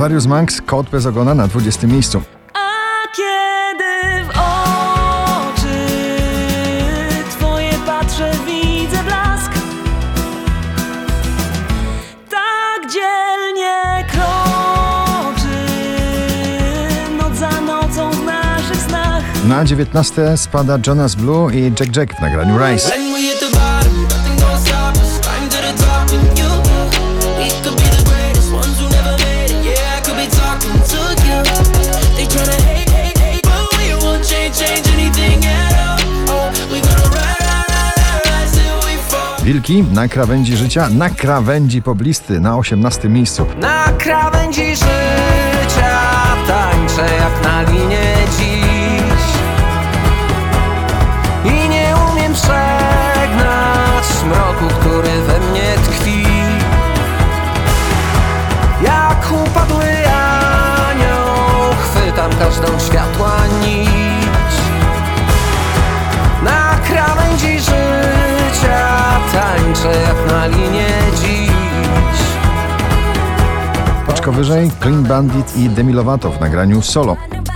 Various Monks, Kot bez ogona na 20. miejscu. A kiedy w oczy twoje patrzę, widzę blask. Tak dzielnie kroczy noc za nocą w naszych snach. Na 19 spada Jonas Blue i Jack Jack w nagraniu Rise. Wilki na krawędzi życia, na krawędzi poblisty na 18. miejscu. Na krawędzi życia tańczę jak na linie dziś i nie umiem przegnać mroku, który we mnie tkwi. Jak upadły anioł chwytam każdą światła nić. Na krawędzi życia tańczę jak na linie dziś. Paczko wyżej Clean Bandit i Demi Lovato w nagraniu Solo.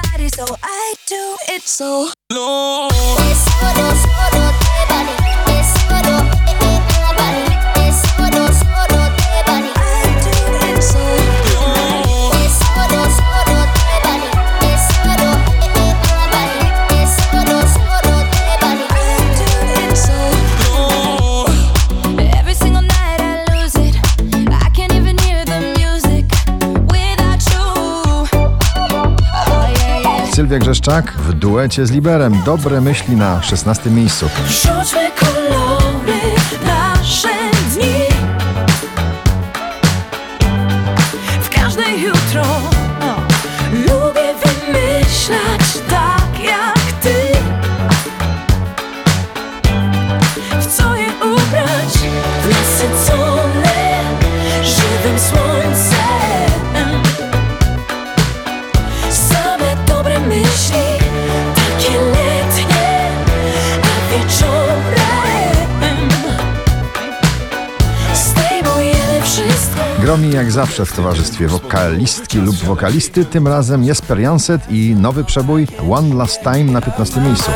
Sylwia Grzeszczak w duecie z Liberem. Dobre myśli na 16. miejscu. Rzućmy kolory nasze dni. W każde jutro lubię wymyślać tak jak ty. W co je ubrać? Nasycone żywym słońcem. Myśli takie letnie, a wieczorem zdejmujemy wszystko. Gromi jak zawsze w towarzystwie wokalistki lub wokalisty. Tym razem Jesper Janset i nowy przebój One Last Time na 15. miejscu.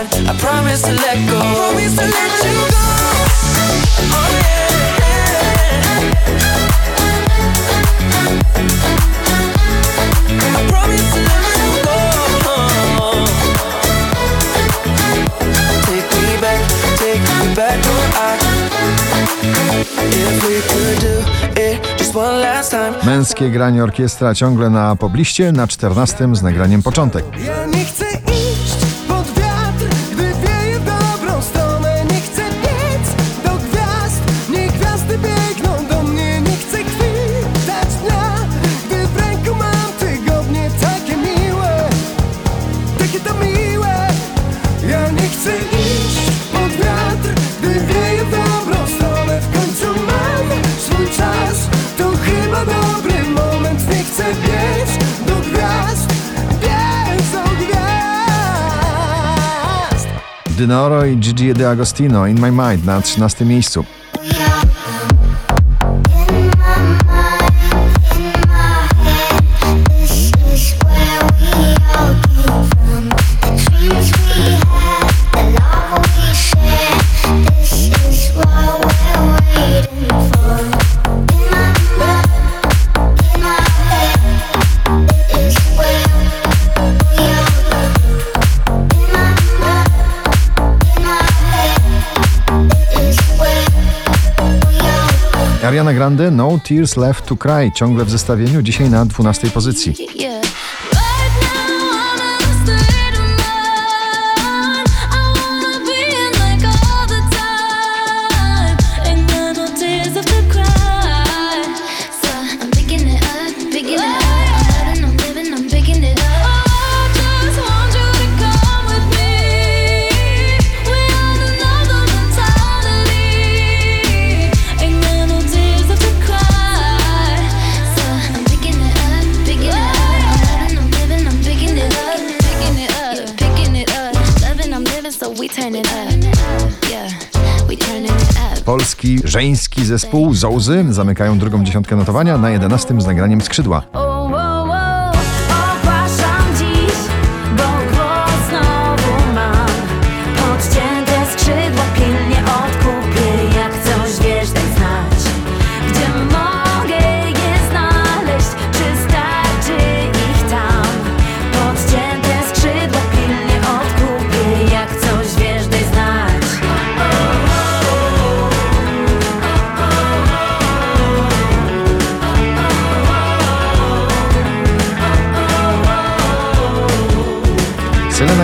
Męskie granie orkiestra ciągle na pobliście, na 14. z nagraniem Początek. Ja nie chcę iść pod wiatr, gdy wieje w dobrą stronę. Nie chcę biec do gwiazd, niech gwiazdy biegną do mnie. Nie chcę chwytać dnia, gdy w ręku mam tygodnie. Takie miłe, takie to miłe. Ja nie chcę iść pod wiatr, gdy wieje w dobrą stronę. W końcu mam swój czas, to chyba dobry moment. Nie chcę biec do gwiazd, biec do gwiazd. Dynoro i Gigi D'Agostino In My Mind na 13. miejscu. Ariana Grande No Tears Left to Cry ciągle w zestawieniu, dzisiaj na 12. pozycji. Polski żeński zespół Zołzy zamykają drugą dziesiątkę notowania na 11. z nagraniem Skrzydła.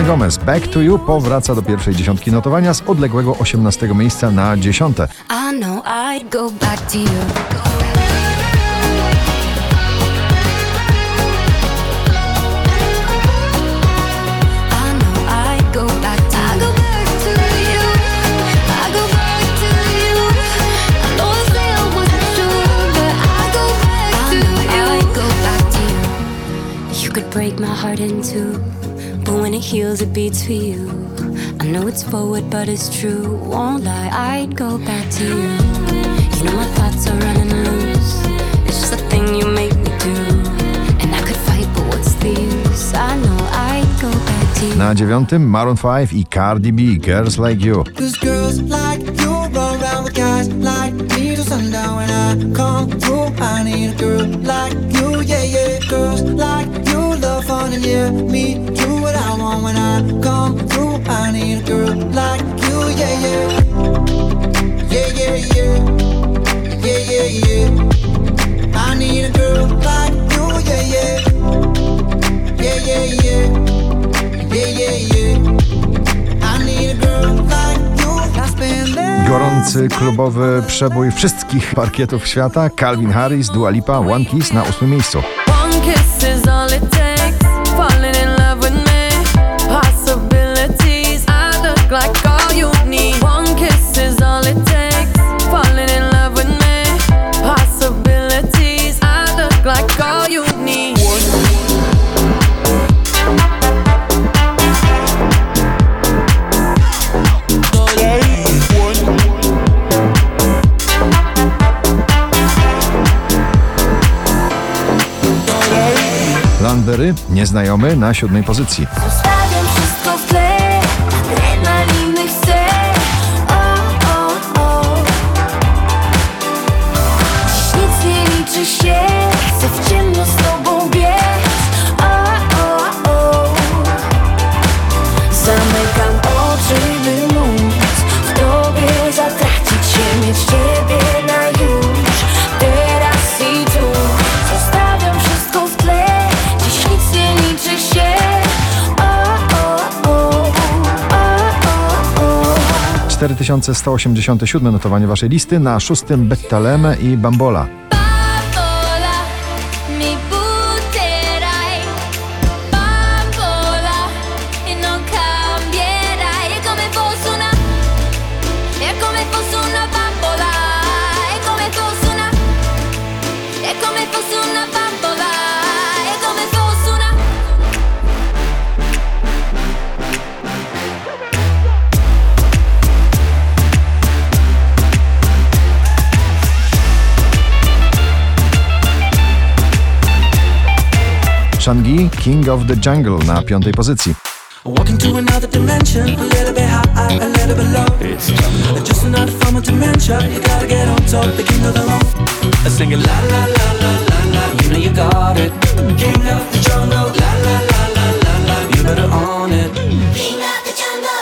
Gomez, Back to You powraca do pierwszej dziesiątki notowania z odległego 18 miejsca na 10. I know I'd go back to you. Break my heart in two, but when it heals it beats for you. I know it's forward but it's true, won't lie, I'd go back to you. You know my thoughts are running loose, it's just a thing you make me do. And I could fight but what's the use, I know I'd go back to you. Na 9 Maroon 5 i Cardi B, Girls Like You. Cause girls like you run around with guys like me till sundown. When I come through, I need a girl like you, yeah, yeah. Girls like you love fun and yeah, me do what I want. When I come through, I need a girl like you, yeah, yeah. Yeah, yeah, yeah. Yeah, yeah, yeah. I need a girl like you, yeah, yeah. Yeah, yeah, yeah. Yeah, yeah, yeah. I need a girl like you. I spend there. Gorący klubowy przebój wszystkich parkietów świata, Calvin Harris, Dua Lipa, One Kiss na 8 miejscu. One kiss is all it takes, falling in love with me. Possibilities, I look like all you need. One kiss is all it takes, falling in love with me. Possibilities, I look like all you need. Landberry, Nieznajomy na 7 pozycji. Zostawiam wszystko w tle, adrenaliny chcę. Dziś nic nie liczy się, chcę w ciemno z tobą biec. Zamykam oczy, by móc w tobie zatracić się, mieć ciebie na już, teraz i tu. Zostawiam wszystko w tle, dziś nic nie liczy się. 4187 notowanie waszej listy, na 6 Bettalemme i Bambola. Bambola, mi butterai. Bambola, e non cambierai. È come fosse una, è come fosse una bambola. È come fosse una, è come fosse una bambola. È come fosse una. Shangi, King of the Jungle na 5 pozycji. Walking to another dimension, a little bit high, a little bit low. Just enough from a dementia, you gotta get on top, the king of the road. Singing la la la la la la, you know you got it. King of the jungle, la la la la la la, you better own it. King of the jungle.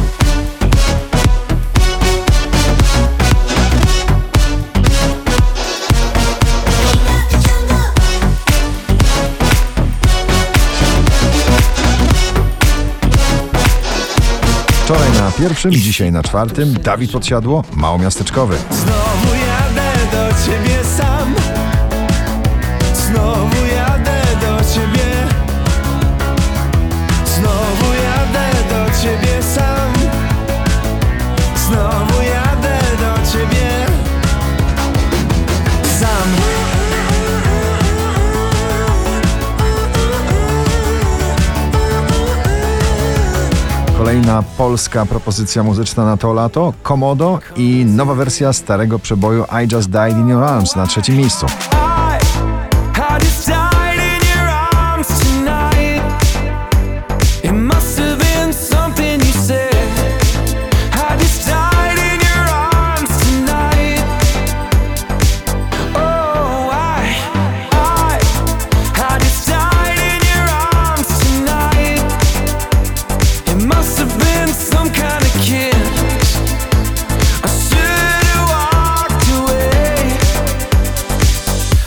Wczoraj na 1, dzisiaj na 4, Dawid Podsiadło, Małomiasteczkowy. Znowu jadę do ciebie sam. Znowu jadę do ciebie. Znowu jadę do ciebie sam. Znowu jadę do ciebie sam. Kolejna polska propozycja muzyczna na to lato, Komodo i nowa wersja starego przeboju I Just Died in Your Arms na 3 miejscu. I just died in your arms tonight. It must have been something you said. I just died in your arms tonight. Oh, I just died in your arms tonight. It must have been some kind of kiss. I should have walked away.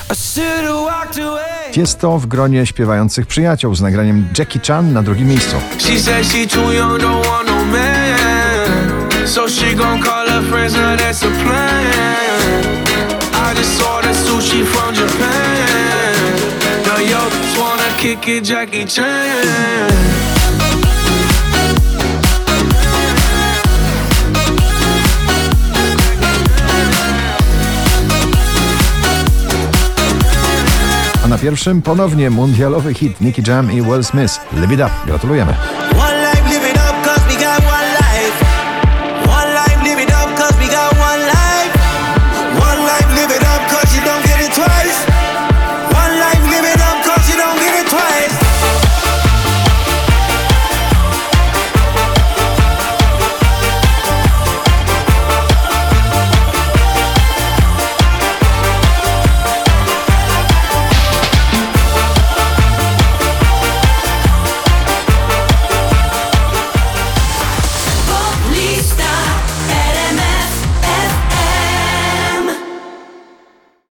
Jest to w gronie śpiewających przyjaciół z nagraniem Jackie Chan na drugim miejscu. She said she too young, don't want no man. So she gon' call her friends, now that's a plan. I just ordered sushi from Japan. Now yo just wanna kick it, Jackie Chan. A na pierwszym ponownie mundialowy hit Nicky Jam i Will Smith. Live It Up. Gratulujemy.